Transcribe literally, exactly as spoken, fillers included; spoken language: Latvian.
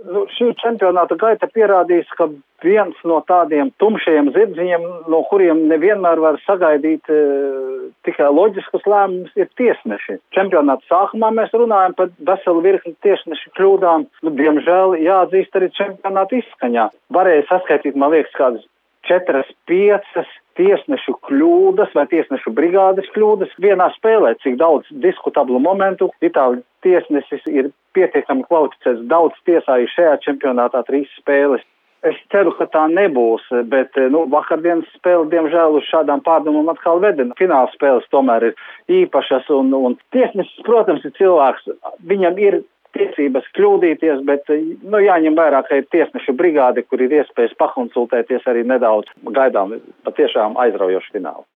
Nu, šī čempionāta gaita pierādījis, ka viens no tādiem tumšajiem zirdziņiem, no kuriem nevienmēr var sagaidīt e, tikai loģiskus lēmumus, ir tiesneši. Čempionāta sākumā mēs runājam par veselu virkni tiesnešu kļūdām. Nu, diemžēl jāatzīst arī čempionāta izskaņā. Varēja saskaitīt, man liekas, kādas četras, piecas tiesnešu kļūdas vai tiesnešu brigādes kļūdas vienā spēlē, cik daudz diskutablu momentu. Itāļu tiesnesis ir pietiekami kvalificēts, daudz tiesājuši šajā čempionātā trīs spēles. Es ceru, ka tā nebūs, bet nu, vakardienas spēle, diemžēl, uz šādām pārdomām atkal veda. Fināla spēles tomēr ir īpašas un, un tiesnesis, protams, ir cilvēks, viņam ir tiesības kļūdīties, bet nu, jāņem vērā, ka ir tiesnešu brigāde, kur ir iespējas pakonsultēties arī nedaudz. Gaidām patiešām aizraujošu finālu.